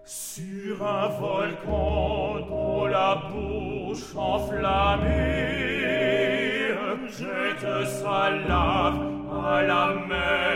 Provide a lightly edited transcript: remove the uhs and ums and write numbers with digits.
Sur un volcan dont la bouche enflammée jette sa lave à la mer.